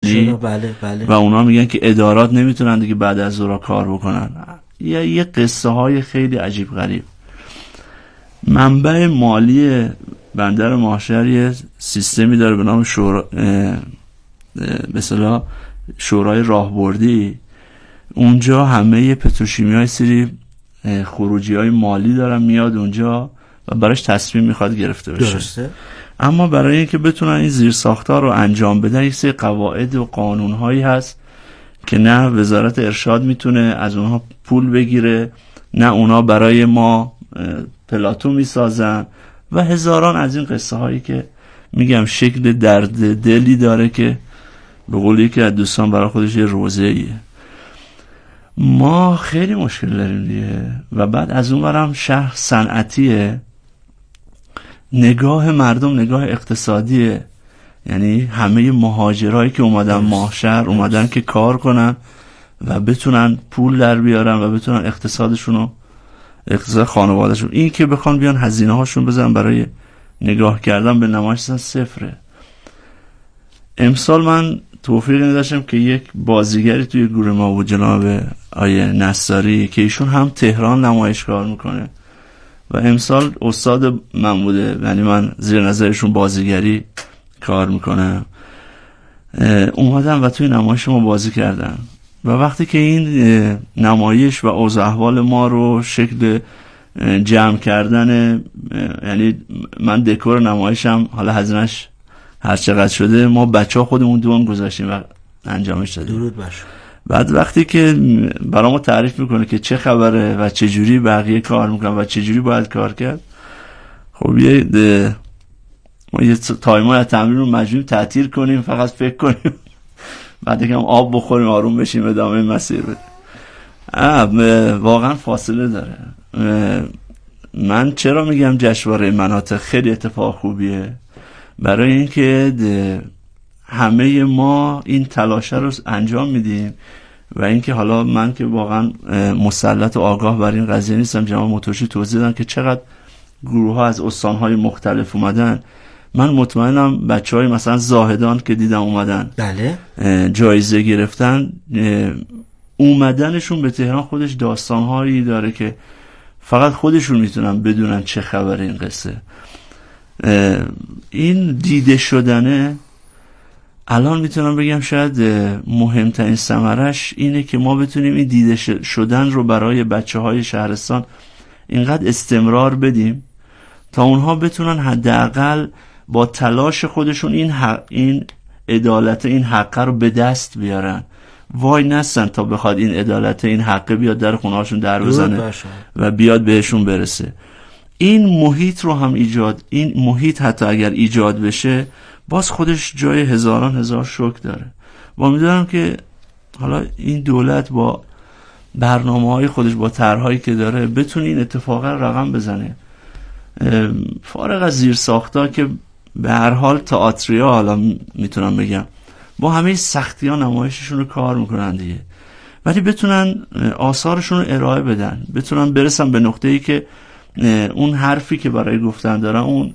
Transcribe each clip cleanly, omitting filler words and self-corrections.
چرا؟ بله بله. و اونا میگن که ادارات نمیتونن دیگه بعد از ظهر کار بکنن. یه قصه های خیلی عجیب غریب. منبع مالی بندر ماهشهر یه سیستمی داره به نام مثلا شورای راهبردی. اونجا همه پتروشیمی‌های سری خروجی‌های مالی دارن میاد اونجا و براش تصمیم میخواد گرفته بشه. درسته. اما برای اینکه بتونن این زیرساخت‌ها رو انجام بدن یک سری قواعد و قانون‌هایی هست که نه وزارت ارشاد میتونه از اونها پول بگیره، نه اونا برای ما پلاتو میسازن و هزاران از این قصه هایی که میگم شکل درد دلی داره که به قول یکی از دوستان برای خودش یه روزه‌ایه. ما خیلی مشکل داریم دیگه. و بعد از اون برم شهر صنعتیه، نگاه مردم نگاه اقتصادیه، یعنی همه مهاجرایی که اومدن ماهشهر اومدن که کار کنن و بتونن پول در بیارن و بتونن اقتصادشونو، اقتصاد خانوادهشون، این که بخوان بیان هزینه هاشون بزنن برای نگاه کردن به نمایش صفره. امسال من توفیق نداشتم که یک بازیگری توی گروه ما بود، جناب آیه نصاری، که ایشون هم تهران نمایشگاه میکنه و امسال استاد من بوده، یعنی من زیر نظرشون بازیگری کار میکنم. اومدن و توی نمایش ما بازی کردن و وقتی که این نمایش و اوضاع احوال ما رو شکل جمع کردن، یعنی من دکور نمایشم حالا هزینه‌اش هر چقدر شده ما بچه ها خودمون دوام گذاشتیم و انجامش دادیم. درود باشه. بعد وقتی که برامو تعریف میکنه که چه خبره و چه جوری بقیه کار میکنن و چه جوری باید کار کرد، خب ما یه تایمای تمرین رو مجبوریم تعطیل کنیم، فقط فکر کنیم، بعد یکم آب بخوریم، آروم بشیم، ادامه مسیر بدیم. واقعا فاصله داره. من چرا میگم جشنواره مناطق خیلی اتفاق خوبیه؟ برای اینکه همه ما این تلاش رو انجام میدیم و اینکه حالا من که واقعا مسلط و آگاه بر این قضیه نیستم، جناب موتورشی توضیح دادن که چقدر گروه ها از استانهای مختلف اومدن. من مطمئنم بچهای مثلا زاهدان که دیدم اومدن، بله، جایزه گرفتن، اومدنشون به تهران خودش داستانهایی داره که فقط خودشون میتونن بدونن چه خبر این قصه. این دیده شدنه الان میتونم بگم شاید مهمترین ثمرش اینه که ما بتونیم این دیده شدن رو برای بچه های شهرستان اینقدر استمرار بدیم تا اونها بتونن حداقل با تلاش خودشون این عدالت، این حق رو به دست بیارن، وای نستن تا بخواد این عدالت، این حق بیاد در خونه هاشون در بزنه و بیاد بهشون برسه. این محیط رو هم این محیط حتی اگر ایجاد بشه باز خودش جای هزار شکر داره. و میدونم که حالا این دولت با برنامه‌های خودش، با طرح‌هایی که داره، بتونه این اتفاقا رقم بزنه. فارغ از زیر ساخت‌ها که به هر حال تئاتریا، حالا میتونم بگم با همه سختی‌ها نمایششون رو کار میکنن دیگه، ولی بتونن آثارشون رو ارائه بدن، بتونن برسن به نقطه‌ای که اون حرفی که برای گفتن دارن، اون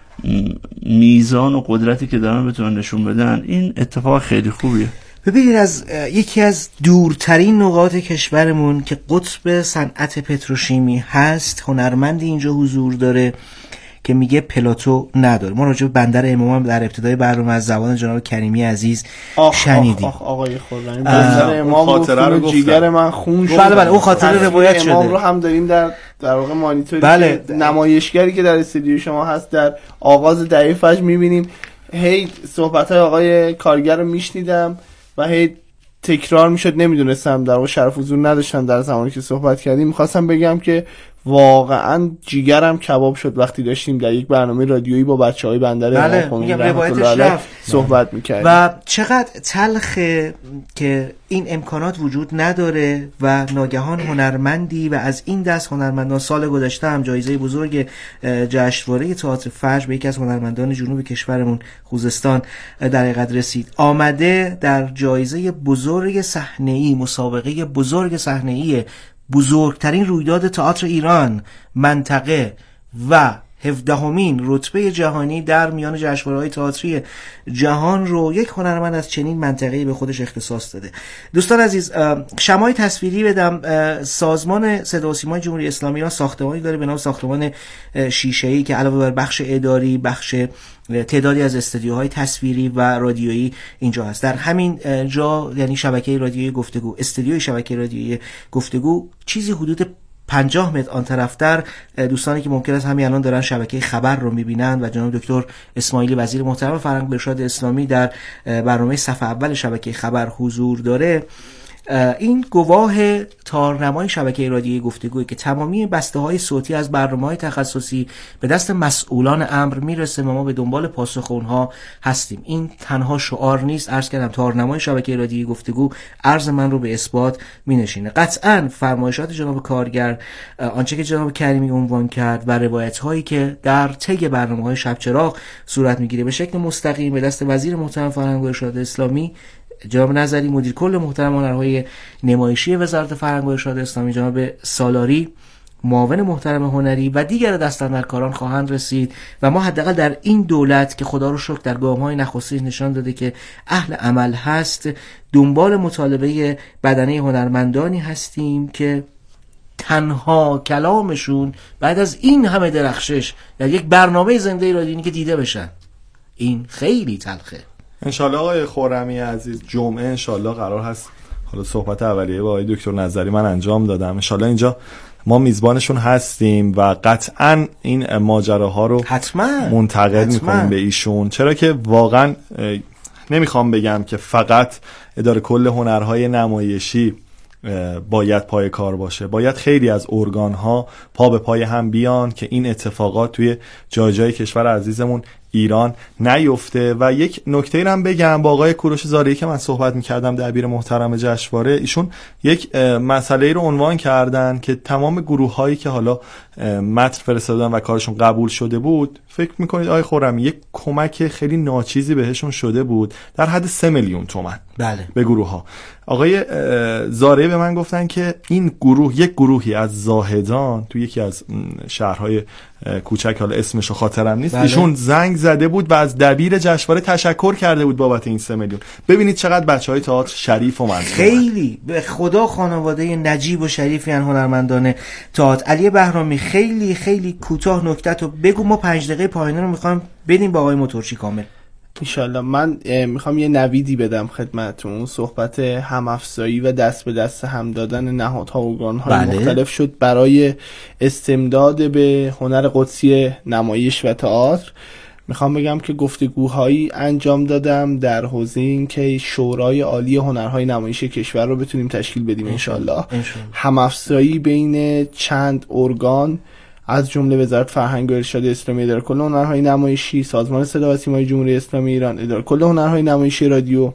میزان و قدرتی که دارن بتونن نشون بدن. این اتفاق خیلی خوبیه. ببینید از یکی از دورترین نقاط کشورمون که قطب صنعت پتروشیمی هست، هنرمندی اینجا حضور داره که میگه پلاتو نداره. ما راجع به بندر امام در ابتدای برنامه از زبان جناب کریمی عزیز شنیدیم. آقای خرمی بندر امام خاطره رو جیگر من خون شد. بله اون خاطره روایت شده. امام رو هم داریم در واقع مانیتوری بله. نمایشگری که در استودیو شما هست در آغاز دقیقه فجر میبینیم. هی صحبت‌های آقای کارگر رو میشنیدم و هی تکرار میشد، نمیدونستم، در واقع شرف حضور نداشتم در زمانی که صحبت کردیم. میخواستم بگم که واقعا جیگرم کباب شد وقتی داشتیم در یک برنامه رادیویی با بچهای بندر امام صحبت میکردیم. و چقدر تلخه که این امکانات وجود نداره و ناگهان هنرمندی و از این دست هنرمندان، سال گذشته هم جایزه بزرگ جشنواره تئاتر فجر به یکی از هنرمندان جنوب کشورمون خوزستان در حقیقت رسید، آمده در جایزه بزرگ صحنه‌ای، مسابقه بزرگ صحنه‌ای، بزرگترین رویداد تئاتر ایران، منطقه و 17مین رتبه جهانی در میان جشنواره‌های تئاتری جهان رو یک هنرمند از چنین منطقه‌ای به خودش اختصاص داده. دوستان عزیز، شمای تصویری بدم. سازمان صدا و سیمای جمهوری اسلامی ایران ساختمانی داره به نام ساختمان شیشه‌ای که علاوه بر بخش اداری، بخش تعدادی از استودیوهای تصویری و رادیویی اینجا هست. در همین جا، یعنی شبکه رادیویی گفتگو، استودیوی شبکه رادیویی گفتگو، چیزی حدود 50 متر آن طرفتر، دوستانی که ممکن است همین الان دارن شبکه خبر رو میبینن و جناب دکتر اسماعیلی وزیر محترم فرهنگ و ارشاد اسلامی در برنامه صفحه اول شبکه خبر حضور داره، این گواه تارنمای شبکه رادیویی گفتگویی که تمامی بسته‌های صوتی از برنامه‌های تخصصی به دست مسئولان امر میرسه و ما به دنبال پاسخ اونها هستیم. این تنها شعار نیست، عرض کردم تارنمای شبکه رادیویی گفتگو عرض من رو به اثبات مینشینه. قطعاً فرمایشات جناب کارگر، آنچه که جناب کریمی عنوان کرد و روایت‌هایی که در طی برنامه‌های شب چراغ صورت میگیره به شکل مستقیم به دست وزیر محترم فرهنگ و ارشاد اسلامی جناب نظری، مدیر کل محترم هنرهای نمایشی وزارت فرهنگ و ارشاد اسلامی، جناب سالاری معاون محترم هنری و دیگر دستاندرکاران خواهند رسید و ما حداقل در این دولت که خدا رو شکر در گام‌های نخستین نشان داده که اهل عمل هست، دنبال مطالبه بدنه هنرمندانی هستیم که تنها کلامشون بعد از این همه درخشش در یک برنامه زنده رادیویی که دیده بشن. این خیلی تلخه. انشالله آقای خرمی عزیز جمعه انشالله قرار هست، حالا صحبت اولیه با آقای دکتر نظری من انجام دادم، انشالله اینجا ما میزبانشون هستیم و قطعا این ماجراها رو حتما منتقل میکنیم به ایشون، چرا که واقعا نمیخوام بگم که فقط اداره کل هنرهای نمایشی باید پای کار باشه، باید خیلی از ارگان‌ها پا به پای هم بیان که این اتفاقات توی جای کشور عزیزمون ایران نیفته. و یک نکته هم بگم، با آقای کوروش زارعی که من صحبت می‌کردم، دبیر محترم جشنواره، ایشون یک مسئله رو عنوان کردن که تمام گروه‌هایی که حالا متن فرستادن و کارشون قبول شده بود، فکر می‌کنید آقای خرمی یک کمک خیلی ناچیزی بهشون شده بود در حد 3 میلیون تومان بله به گروه‌ها. آقای زارعی به من گفتن که این گروه یک گروهی از زاهدان تو یکی از شهرهای کوچک، حالا اسمشو خاطرم نیست، بله. ایشون زنگ زده بود و از دبیر جشنواره تشکر کرده بود بابت این 3 میلیون. ببینید چقدر بچهای تئاتر شریف و منظور، خیلی به خدا خانواده نجیب و شریفی ان هنرمندان تئاتر. علی بهرامی خیلی خیلی کوتاه نکته‌تو بگو، ما 5 دقیقه پایانی رو می‌خوام بدیم با آقای موتورچی کامل. انشالله. من میخوام یه نویدی بدم خدمتتون. صحبت همافزایی و دست به دست هم دادن نهادها و ارگان‌های مختلف شد برای استمداد به هنر قدسی نمایش و تئاتر. میخوام بگم که گفتگوهایی انجام دادم در حوزه این که شورای عالی هنرهای نمایشی کشور رو بتونیم تشکیل بدیم انشالله. همافزایی بین چند ارگان از جمله وزارت فرهنگ و ارشاد اسلامی، اداره کل هنرهای نمایشی، سازمان صدا و سیمای جمهوری اسلامی ایران، اداره کل هنرهای نمایشی رادیو،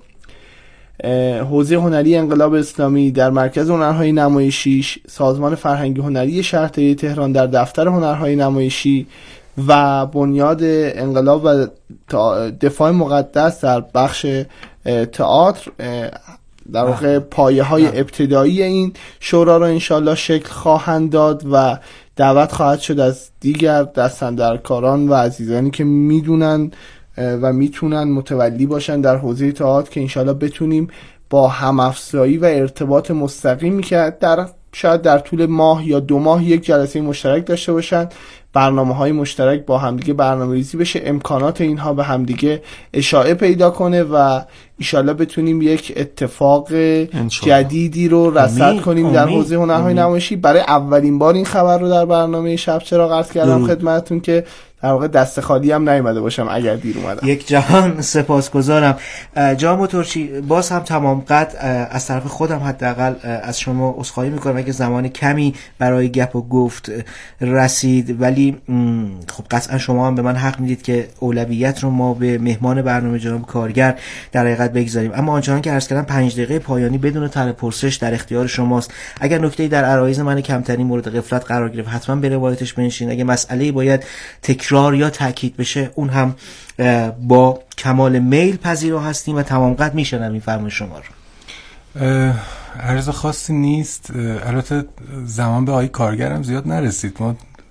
حوزه هنری انقلاب اسلامی در مرکز هنرهای نمایشی، سازمان فرهنگی هنری شهرداری تهران در دفتر هنرهای نمایشی و بنیاد انقلاب و دفاع مقدس در بخش تئاتر در واقع پایه‌های ابتدایی این شورا را انشالله شکل خواهند داد و دعوت خواهد شد از دیگر دستاندرکاران و عزیزانی که میدونن و میتونن متولی باشن در حوزه تئاتر که انشالله بتونیم با همافزایی و ارتباط مستقیمی که شاید در طول ماه یا 2 ماه یک جلسه مشترک داشته باشن، برنامه‌های مشترک با همدیگه برنامه‌ریزی بشه، امکانات اینها به همدیگه اشاعه پیدا کنه و انشالله بتونیم یک اتفاق جدیدی رو رصد کنیم در حوزه هنرهای نمایشی. برای اولین بار این خبر رو در برنامه شب چراغ عرض کردم خدمتتون که در واقع دست خالی هم نیومده باشم اگر دیر اومدم. یک جهان سپاسگزارم. جناب موتورچی، باز هم تمام قد از طرف خودم حداقل از شما عذرخواهی میکنم اگه زمان کمی برای گپ و گفت رسید، ولی خب قطعا شما هم به من حق میدید که اولویت رو ما به مهمان برنامه جناب کارگر در حقیقت بگذاریم. اما آنچنان که عرض کردم 5 دقیقه پایانی بدون طرح پرسش در اختیار شماست. اگر نکته‌ای در عرایض من کمتری مورد غفلت قرار گرفت حتما به روایتش بنشین. اگه مسئله‌ای باید تکرار یا تاکید بشه اون هم با کمال میل پذیرا هستیم و تمام قد میشنم این فرمان شما رو. عرض خاصی نیست. البته زمان به آقای کارگرم زیاد نرسید، ما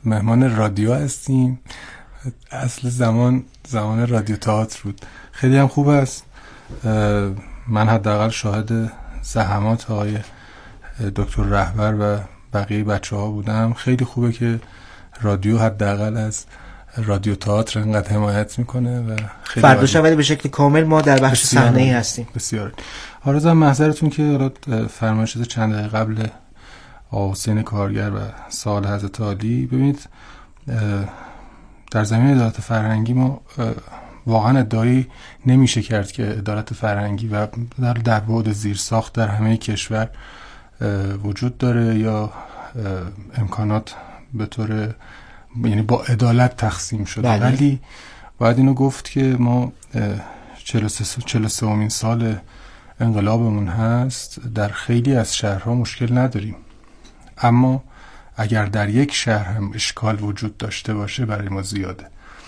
مهمان رادیو هستیم. اصل زمان رادیو تئاتر بود. خیلی هم خوب است. من حداقل شاهد زحمات آقای دکتر رهبر و بقیه بچه‌ها بودم. خیلی خوبه که رادیو حداقل از رادیو تئاتر انقدر حمایت میکنه و خیلی فرداش ولی به شکل کامل ما در بخش صحنه‌ای هستیم. بسیار. آرزوام محضرتون که حالا فرمایش شده چند دقیقه قبل حسین کارگر و سال حضرت عالی. ببینید در زمینه عدالت فرهنگی ما واقعا ادعایی نمیشه کرد که عدالت فرهنگی و در بعد زیرساخت در همه کشور وجود داره یا امکانات به طور یعنی با عدالت تقسیم شده. بله. ولی باید اینو گفت که ما 43 سال انقلابمون هست، در خیلی از شهرها مشکل نداریم، اما اگر در یک شهر هم اشکال وجود داشته باشه برای ما زیاده.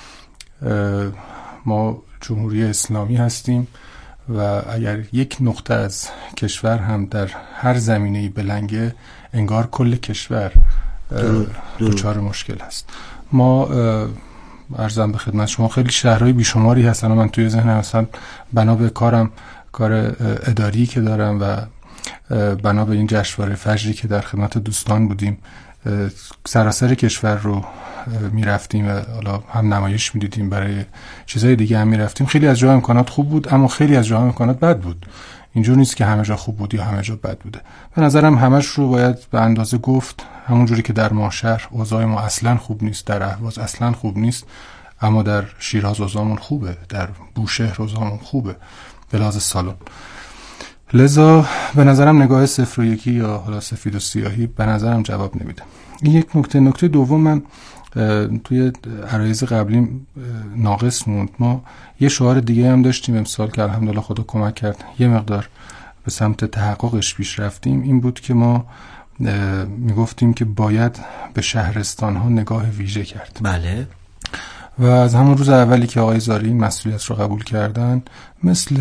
ما جمهوری اسلامی هستیم و اگر یک نقطه از کشور هم در هر زمینه‌ای بلنگه انگار کل کشور دچار مشکل هست. ما عرضم به خدمت شما خیلی شهرهای بیشماری هستن. من توی ذهنم مثلا بنا به کار اداری که دارم و بنا به این جشنواره فجری که در خدمت دوستان بودیم سراسر کشور رو میرفتیم و حالا هم نمایش میدیدیم، برای چیزای دیگه هم میرفتیم. خیلی از جاها امکانات خوب بود اما خیلی از جاها امکانات بد بود. اینجور نیست که همه جا خوب بود یا همه جا بد بوده. به نظرم همش رو باید به اندازه گفت. همون جوری که در ماشهر اوضاع ما اصلا خوب نیست، در اهواز اصلا خوب نیست، اما در شیراز اوضاعمون خوبه، در بوشهر اوضاعمون خوبه به لحاظ سالن. لذا به نظرم نگاه 0 و 1 یا حالا سفید و سیاهی به نظرم جواب نمیده. این یک نکته دوم، من توی عرایض قبلی ناقص موند. ما یه شعار دیگه هم داشتیم امسال که الحمدلله خدا کمک کرد یه مقدار به سمت تحققش پیش رفتیم. این بود که ما میگفتیم که باید به شهرستان ها نگاه ویژه کرد. بله. و از همون روز اولی که آقای زاری این مسئولیت رو قبول کردن، مثل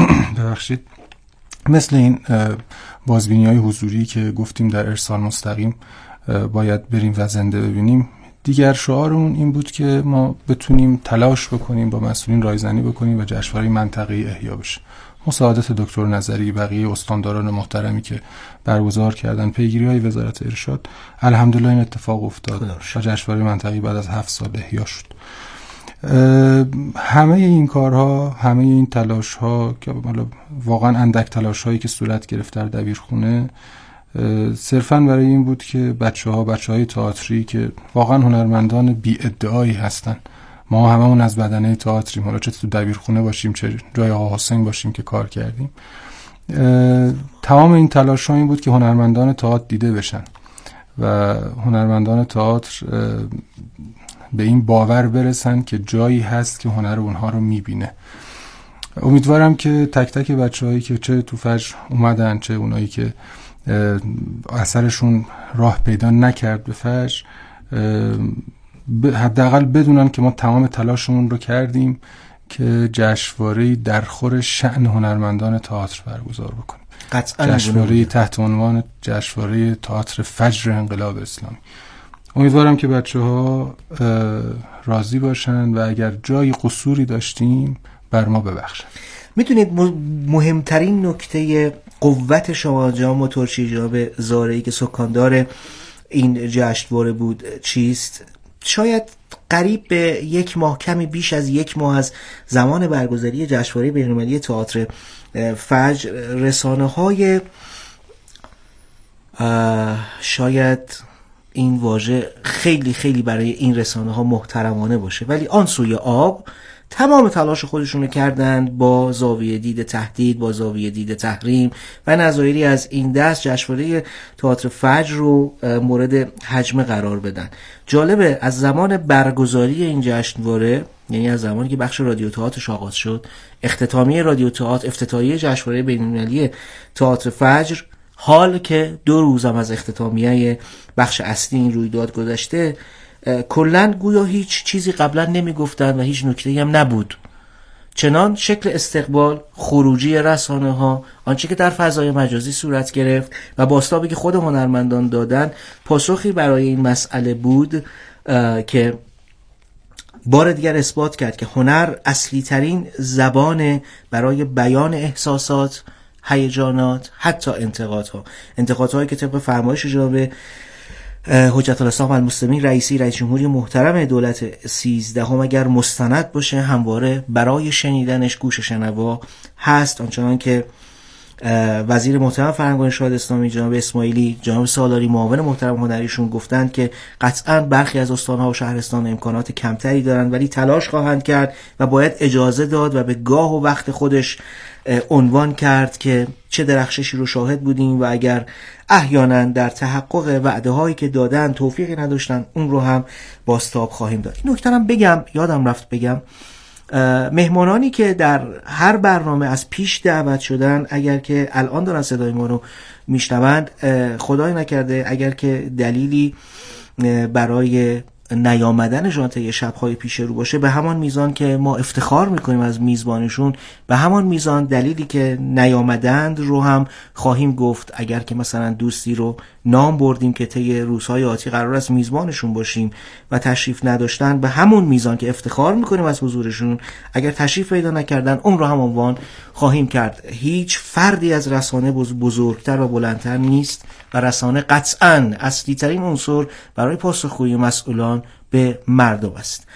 این بازبینی‌های حضوری که گفتیم در ارسال مستقیم باید بریم و زنده ببینیم، دیگر شعارمون این بود که ما بتونیم تلاش بکنیم، با مسئولین رایزنی بکنیم و جشنواره منطقه‌ای احیا بشه. مساعدت دکتر نظری، بقیه استانداران محترمی که برگزار کردن، پیگیری‌های وزارت ارشاد، الحمدلله این اتفاق افتاد و جشنواره منطقه‌ای بعد از 7 سال احیا شد. همه این کارها، همه این تلاش‌ها که واقعا اندک تلاش‌هایی که صورت گرفت در دبیرخونه صرفاً برای این بود که بچه‌های تئاتری که واقعا هنرمندان بی ادعایی هستن، ما هممون از بدنه تئاتریم، حالا چه تو دبیرخونه باشیم چه جای آقا حسین باشیم که کار کردیم، تمام این تلاش‌ها این بود که هنرمندان تئاتر دیده بشن و هنرمندان تئاتر به این باور برسن که جایی هست که هنر اونها رو میبینه. امیدوارم که تک تک بچه‌هایی که چه تو فجر اومدن چه اونایی که اثرشون راه پیدا نکرد به فجر، حداقل بدونن که ما تمام تلاشمون رو کردیم که جشنواره‌ای در خور شأن هنرمندان تئاتر برگزار بکنیم. جشنواره‌ای تحت عنوان جشنواره تئاتر فجر انقلاب اسلامی. امیدوارم که بچه‌ها راضی باشن و اگر جای قصوری داشتیم بر ما ببخشن. میدونید مهمترین نکته قوت شما جناب موتورچی، جناب زارعی که سکاندار این جشنواره بود چیست؟ شاید قریب به 1 ماه، کمی بیش از 1 ماه از زمان برگزاری جشنواره بین‌المللی تئاتر فجر، رسانه‌های شاید این واژه خیلی خیلی برای این رسانه‌ها محترمانه باشه، ولی آن سوی آب تمام تلاش خودشونو کردند با زاویه دید تهدید، با زاویه دید تحریم و نظایری از این دست جشنواره تئاتر فجر رو مورد هجمه قرار بدن. جالبه از زمان برگزاری این جشنواره، یعنی از زمانی که بخش رادیو تئاترش آغاز شد، اختتامیه رادیو تئاتر، افتتاحیه جشنواره بین‌المللی تئاتر فجر، حال که 2 روزم از اختتامیه بخش اصلی این رویداد گذشته، کلن گویا هیچ چیزی قبلا نمیگفتن و هیچ نکته‌ای هم نبود. چنان شکل استقبال، خروجی رسانه ها، آنچه که در فضای مجازی صورت گرفت و بازتابی که خود هنرمندان دادن، پاسخی برای این مسئله بود که بار دیگر اثبات کرد که هنر اصلی ترین زبان برای بیان احساسات، هیجانات، حتی انتقادهایی که طبق فرمایش جناب حجت الاسلام المسلمین رئیس جمهوری محترم دولت 13 اگر مستند باشه همواره برای شنیدنش گوش شنوا هست. آنچنان که وزیر محترم فرهنگ و ارشاد اسلامی جناب اسماعیلی، جناب سالاری معاون محترم هنریشون گفتند که قطعاً برخی از استان‌ها و شهرستان امکانات کمتری دارند ولی تلاش خواهند کرد و باید اجازه داد و به گاه و وقت خودش عنوان کرد که چه درخششی رو شاهد بودیم و اگر احیانا در تحقق وعده هایی که دادن توفیقی نداشتن اون رو هم بازتاب خواهیم داد. این نکته هم بگم، یادم رفت بگم، مهمانانی که در هر برنامه از پیش دعوت شدن اگر که الان دارن صدای ما رو میشنوند، خدای نکرده اگر که دلیلی برای نیامدنشان طی شب‌های پیش رو باشه، به همان میزان که ما افتخار میکنیم از میزبانشون، به همان میزان دلیلی که نیامدند رو هم خواهیم گفت. اگر که مثلا دوستی رو نام بردیم که طی روزهای آتی قرار است میزبانشون باشیم و تشریف نداشتن، به همون میزان که افتخار میکنیم از حضورشون، اگر تشریف پیدا نکردن اون رو هم عنوان خواهیم کرد. هیچ فردی از رسانه بزرگتر و بلندتر نیست و رسانه قطعاً اصلی ترین عنصر برای پاسخگویی مسئولان به مردم است.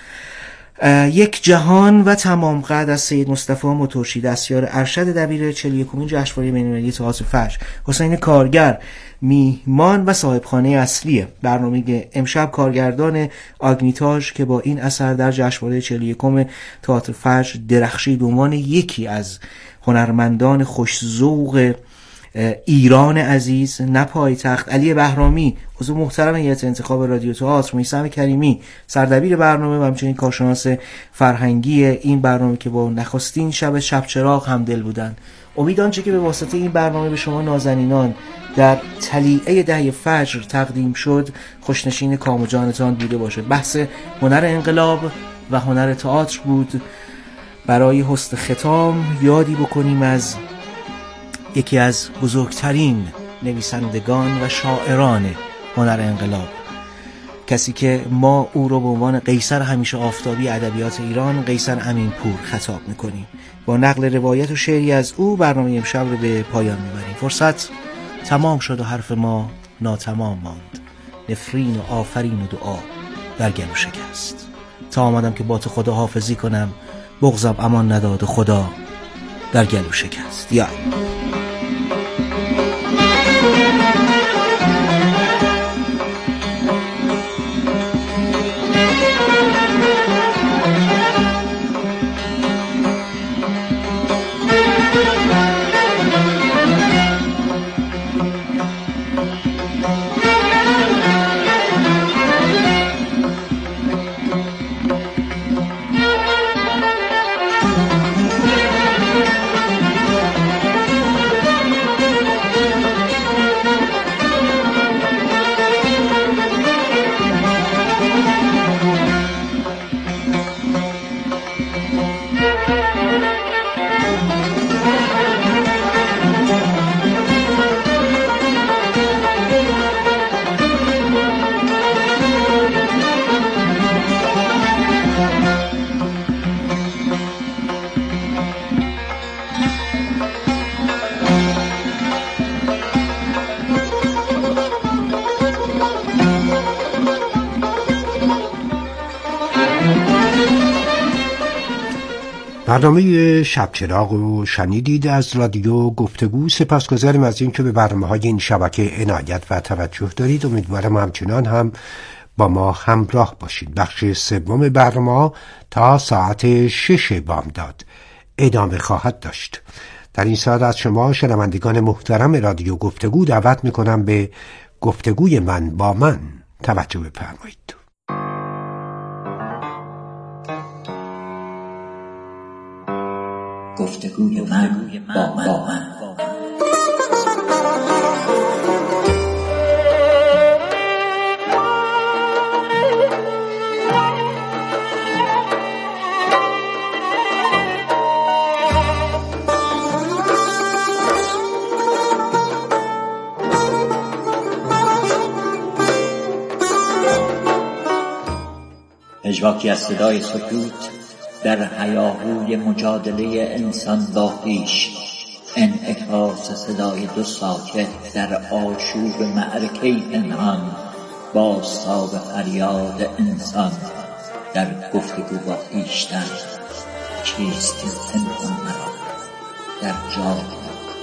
یک جهان و تمام قد از سید مصطفی موتورشی، دستیار ارشد دبیر 41مین جشنواره بین‌المللی تئاتر فجر، حسین کارگر میهمان و صاحبخانه اصلی برنامه امشب، کارگردان آگنیتاژ که با این اثر در جشنواره 41 تئاتر فجر درخشید، به عنوان یکی از هنرمندان خوش‌ذوق ایران عزیز، نه پایتخت، علی بهرامی عضو محترم هیئت انتخاب رادیو تئاتر، میثم کریمی سردبیر برنامه و همچنین کارشناس فرهنگی این برنامه که با نخستین شب چراغ همدل بودند. امید آنچه که به واسطه این برنامه به شما نازنینان در تلیعه دهه فجر تقدیم شد خوشنشین کام و جانتان بوده باشد. بحث هنر انقلاب و هنر تئاتر بود. برای حسن ختام یادی بکنیم از یکی از بزرگترین نویسندگان و شاعران هنر انقلاب، کسی که ما او رو به عنوان قیصر همیشه آفتابی ادبیات ایران، قیصر امینپور خطاب میکنیم. با نقل روایت و شعری از او برنامه امشب رو به پایان میبریم. فرصت تمام شد و حرف ما ناتمام ماند، نفرین و آفرین و دعا در گلو شکست. تا آمدم که با تو خدا حافظی کنم، بغضم امان نداد و خدا در گلو شکست. یا برنامه شب چراغ رو شنیدید از رادیو گفتگو. سپاسگزاریم از این که به برنامه‌های این شبکه عنایت و توجه دارید. امیدوارم همچنان هم با ما همراه باشید. بخش سوم برنامه تا ساعت 6 بامداد ادامه خواهد داشت. در این ساعت از شما شنوندگان محترم رادیو گفتگو دعوت میکنم به گفتگوی من با من توجه بفرمایید. گفتگوی من با من. پژواکی از صدای سکوت در هیاهوی مجادله انسان با خویش، انعکاس صدای دو ساکت در آشوب معرکه پنهان، بازتاب فریاد انسان در گفتگو با خویشتن. چیست این پنهان مرا در جای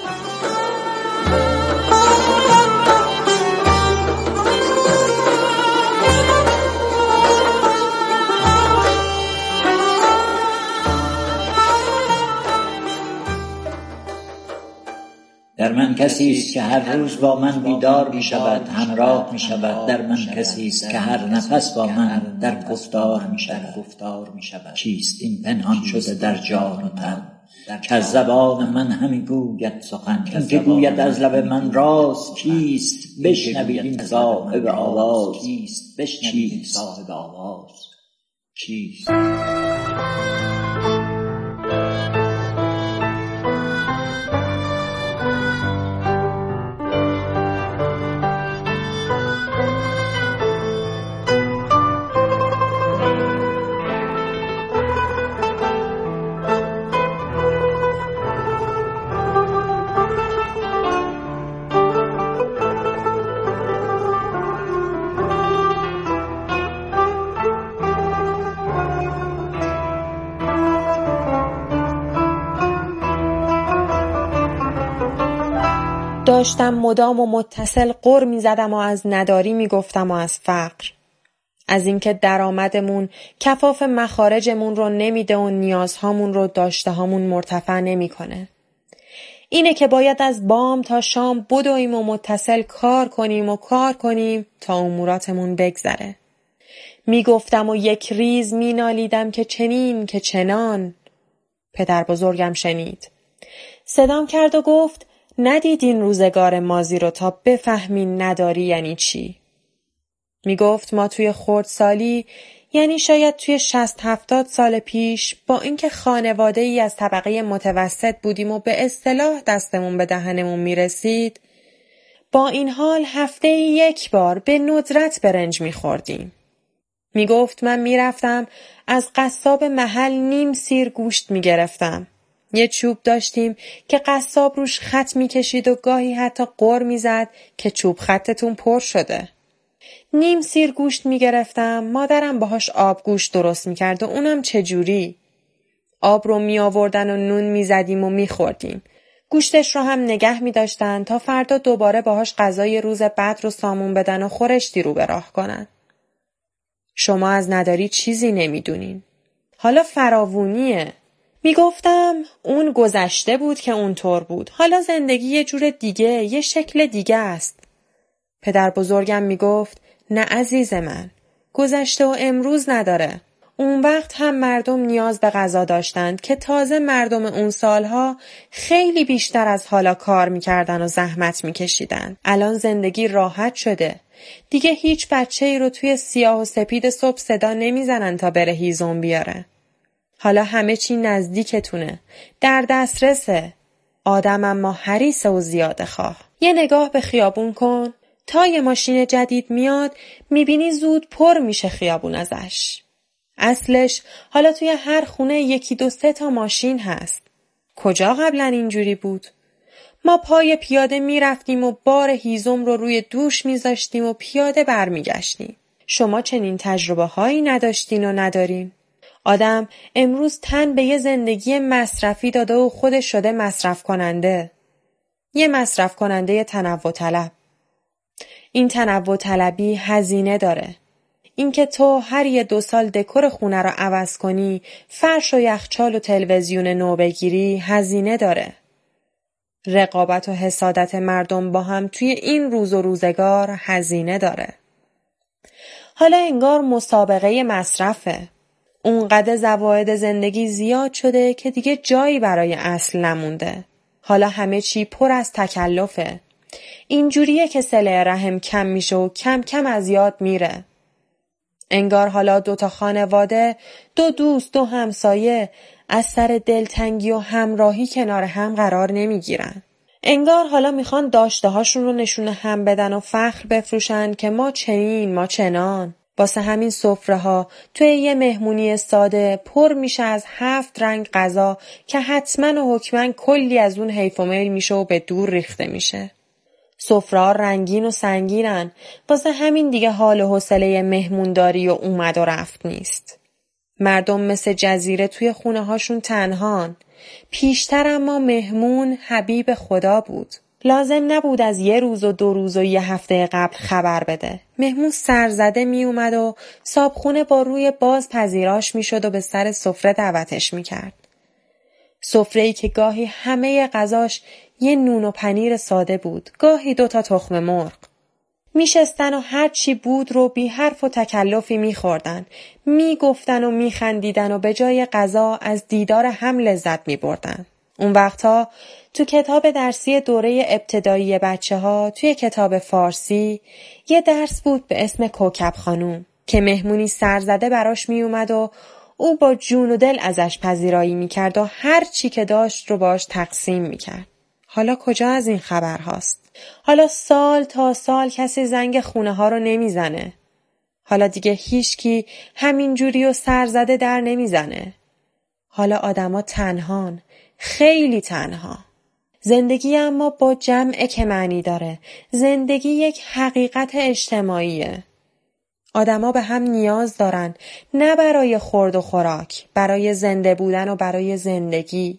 در من کسی است که هر روز با من بیدار می شود، همراه می شود. در من کسی است که هر نفس با من در گفتار می شود. چیست این پنهان شده در جان و تن که از زبان من همی گوید سخن؟ این که گوید از لب من راز کیست؟ بشنوید این صاحب آواز چیست؟ داشتم مدام و متصل غر می زدم و از نداری می گفتم و از فقر. از اینکه درآمدمون کفاف مخارجمون رو نمیده و نیازهامون رو داشته هامون مرتفع نمی کنه. اینه که باید از بام تا شام بدویم و متصل کار کنیم تا اموراتمون بگذره. می گفتم و یک ریز می نالیدم که چنین که چنان. پدر بزرگم شنید. صدام کرد و گفت ندیدین روزگار ماضی رو تا بفهمین نداری یعنی چی؟ می گفت ما توی خردسالی، یعنی شاید توی 60-70 سال پیش، با اینکه خانواده ای از طبقه متوسط بودیم و به اصطلاح دستمون به دهنمون می رسید، با این حال هفته یک بار به ندرت برنج می خوردیم. می گفت من می رفتم از قصاب محل نیم سیر گوشت می گرفتم. یه چوب داشتیم که قصاب روش خط می کشید و گاهی حتی غر می زد که چوب خطتون پر شده. نیم سیر گوشت می گرفتم، مادرم باهاش آب گوشت درست می کرد و اونم چجوری؟ آب رو می آوردن و نون می زدیم و می خوردیم. گوشتش رو هم نگه می داشتن تا فردا دوباره باهاش غذای روز بعد رو سامون بدن و خورشتی رو به راه کنن. شما از نداری چیزی نمی دونین. حالا فراوونیه. می گفتم اون گذشته بود که اونطور بود. حالا زندگی یه جور دیگه، یه شکل دیگه است. پدر بزرگم می گفت نه عزیز من، گذشته و امروز نداره. اون وقت هم مردم نیاز به غذا داشتند که تازه مردم اون سالها خیلی بیشتر از حالا کار می کردن و زحمت می کشیدن. الان زندگی راحت شده. دیگه هیچ بچه‌ای رو توی سیاه و سپید صبح صدا نمی زنن تا بره هیزم بیاره. حالا همه چی نزدیکتونه، در دسترسه. آدم اما حریص و زیاده خواه. یه نگاه به خیابون کن، تا یه ماشین جدید میاد میبینی زود پر میشه خیابون ازش. اصلش حالا توی هر خونه 1-2-3 تا ماشین هست. کجا قبلا اینجوری بود؟ ما پای پیاده میرفتیم و بار هیزم رو روی دوش میذاشتیم و پیاده برمیگشتیم. شما چنین تجربه هایی نداشتین و ندارین؟ آدم امروز تن به یه زندگی مصرفی داده و خودش شده مصرف کننده. یه مصرف کننده تنوع طلب. این تنوع طلبی هزینه داره. این که تو هر 1-2 سال دکور خونه رو عوض کنی، فرش و یخچال و تلویزیون نو بگیری، هزینه داره. رقابت و حسادت مردم با هم توی این روز و روزگار هزینه داره. حالا انگار مسابقه مصرفه. اونقدر زواید زندگی زیاد شده که دیگه جایی برای اصل نمونده. حالا همه چی پر از تکلفه. اینجوریه که صله رحم کم میشه و کم کم از یاد میره. انگار حالا 2 تا خانواده، 2 دوست، 2 همسایه از سر دلتنگی و همراهی کنار هم قرار نمیگیرن. انگار حالا میخوان داشته هاشون رو نشونه هم بدن و فخر بفروشن که ما چنین، ما چنان. واسه همین سفره ها توی یه مهمونی ساده پر میشه از 7 رنگ غذا که حتما و حتما کلی از اون حیف و میل میشه و به دور ریخته میشه. سفره ها رنگین و سنگینن، واسه همین دیگه حال و حوصله مهمونداری و اومد و رفت نیست. مردم مثل جزیره توی خونه هاشون تنهان. پیشتر اما مهمون حبیب خدا بود. لازم نبود از 1 روز و 2 روز و 1 هفته قبل خبر بده. مهمون سرزده می اومد و صابخونه با روی باز پذیراش می شد و به سر سفره دعوتش می کرد. سفره‌ای که گاهی همه غذاش یه نون و پنیر ساده بود، گاهی 2 تا تخم مرغ. میشستن و هر چی بود رو بی حرف و تکلفی میخوردن، میگفتن و میخندیدن و به جای غذا از دیدار هم لذت میبردن. اون وقتها تو کتاب درسی دوره ابتدایی بچه‌ها توی کتاب فارسی یه درس بود به اسم کوکب خانوم که مهمونی سرزده براش میومد و او با جون و دل ازش پذیرایی میکرد و هر چی که داشت رو باش تقسیم میکرد. حالا کجا از این خبر هاست؟ حالا سال تا سال کسی زنگ خونه ها رو نمیزنه. حالا دیگه هیچکی همین جوری و سرزده در نمیزنه. حالا آدما تنهان، خیلی تنها. زندگی اما با جمع که معنی داره. زندگی یک حقیقت اجتماعیه. آدما به هم نیاز دارن، نه برای خورد و خوراک، برای زنده بودن و برای زندگی.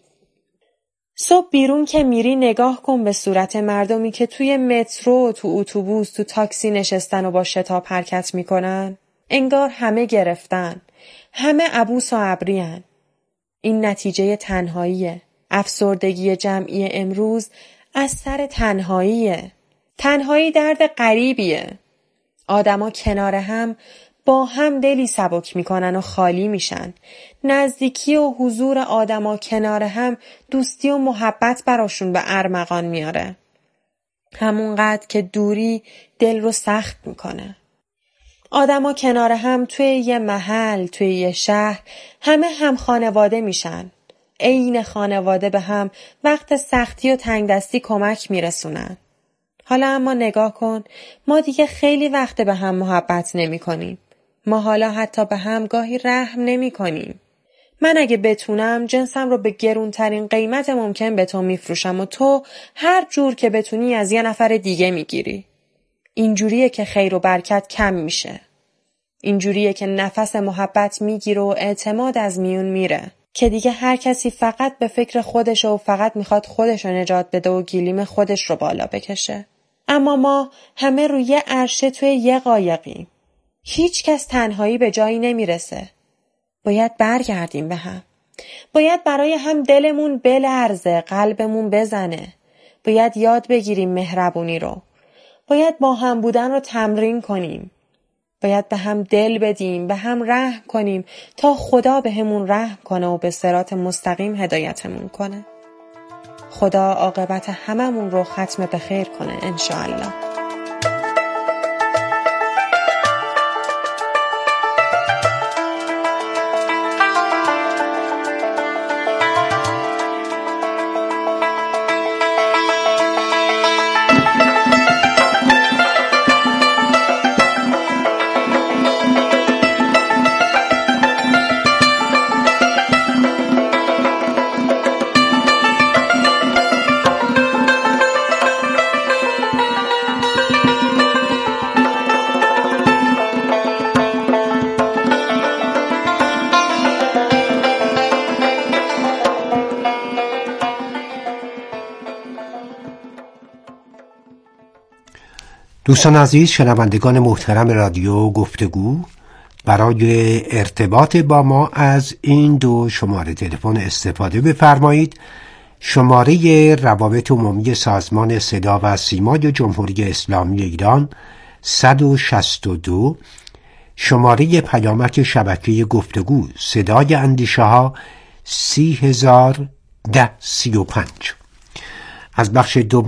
صبح بیرون که میری نگاه کن به صورت مردمی که توی مترو، تو اتوبوس، تو تاکسی نشستن و با شتاب حرکت میکنن. انگار همه گرفتن، همه عبوس و ابریان. این نتیجه تنهاییه. افسردگی جمعی امروز از سر تنهاییه. تنهایی درد غریبیه. آدما کنار هم با هم دلی سبک میکنن و خالی میشن. نزدیکی و حضور آدما کنار هم دوستی و محبت براشون به ارمغان میاره. همونقدر که دوری دل رو سخت میکنه. آدما کنار هم توی یه محل، توی یه شهر همه هم خانواده میشن. عین خانواده به هم وقت سختی و تنگ دستی کمک میرسونن. حالا اما نگاه کن، ما دیگه خیلی وقت به هم محبت نمی کنیم. ما حالا حتی به هم گاهی رحم نمی کنیم. من اگه بتونم جنسم رو به گرونترین قیمت ممکن به تو میفروشم و تو هر جور که بتونی از یه نفر دیگه میگیری. اینجوریه که خیر و برکت کم میشه. اینجوریه که نفس محبت میگیره و اعتماد از میون میره. که دیگه هر کسی فقط به فکر خودشه و فقط میخواد خودش رو نجات بده و گلیم خودش رو بالا بکشه. اما ما همه روی یه عرشه توی یه قایقیم. هیچ کس تنهایی به جایی نمیرسه. باید برگردیم به هم. باید برای هم دلمون بلرزه، قلبمون بزنه. باید یاد بگیریم مهربونی رو. باید با هم بودن رو تمرین کنیم. باید به هم دل بدیم، به هم رحم کنیم تا خدا به همون رحم کنه و به صراط مستقیم هدایتمون کنه. خدا عاقبت هممون رو ختم به خیر کنه انشاءالله. دوستان عزیز، شنوندگان محترم رادیو گفتگو، برای ارتباط با ما از این 2 شماره تلفن استفاده بفرمایید. شماره روابط عمومی سازمان صدا و سیمای جمهوری اسلامی ایران 162، شماره پیامک شبکه گفتگو صدای اندیشه ها 30,035. از بخش دوم